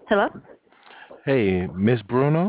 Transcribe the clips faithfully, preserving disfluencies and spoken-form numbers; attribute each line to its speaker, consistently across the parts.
Speaker 1: Hello?
Speaker 2: Hey, Miss Bruno.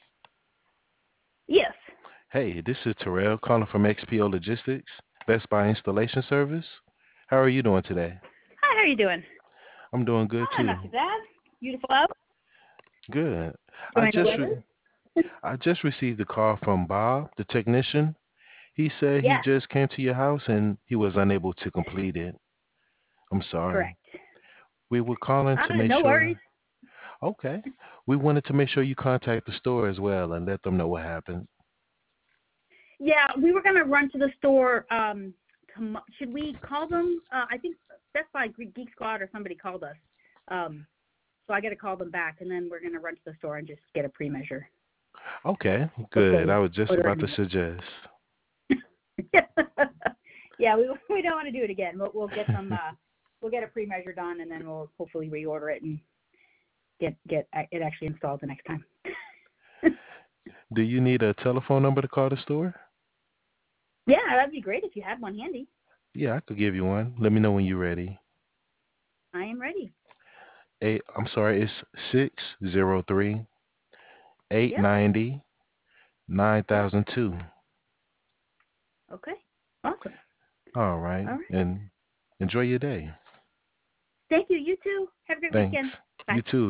Speaker 1: Yes.
Speaker 2: Hey, this is Terrell calling from X P O Logistics, Best Buy Installation Service. How are you doing today?
Speaker 1: Hi, how are you doing?
Speaker 2: I'm doing good
Speaker 1: Oh,
Speaker 2: too.
Speaker 1: not too bad. Beautiful out.
Speaker 2: Good. I
Speaker 1: Enjoying the
Speaker 2: just
Speaker 1: weather?
Speaker 2: re- I just received a call from Bob, the technician. He said he
Speaker 1: Yes,
Speaker 2: just came to your house and he was unable to complete it. I'm sorry.
Speaker 1: correct.
Speaker 2: We were calling to
Speaker 1: Uh,
Speaker 2: make
Speaker 1: no worries.
Speaker 2: sure. Okay. We wanted to make sure you contact the store as well and let them know what happened.
Speaker 1: Yeah, we were going to run to the store. Um, tom- should we call them? Uh, I think Best Buy Geek Squad or somebody called us. Um, so I got to call them back, and then we're going to run to the store and just get a pre-measure
Speaker 2: Okay,
Speaker 1: before
Speaker 2: good.
Speaker 1: we
Speaker 2: I was just
Speaker 1: order
Speaker 2: about to
Speaker 1: anything.
Speaker 2: suggest.
Speaker 1: Yeah, we we don't want to do it again. We'll, we'll get them. Uh, we'll get a pre-measure done, and then we'll hopefully reorder it and get get it actually installed the next time.
Speaker 2: Do you need a telephone number to call the store?
Speaker 1: Yeah, that'd be great if you had one handy.
Speaker 2: Yeah, I could give you one. Let me know when you're ready.
Speaker 1: I am ready.
Speaker 2: Eight, I'm sorry, it's six zero three eight
Speaker 1: Yep.
Speaker 2: ninety nine
Speaker 1: Yep.
Speaker 2: thousand two.
Speaker 1: Okay. Awesome.
Speaker 2: All right,
Speaker 1: All right.
Speaker 2: and enjoy your day.
Speaker 1: Thank you. You too. Have a great weekend.
Speaker 2: Thanks.
Speaker 1: Bye.
Speaker 2: You too.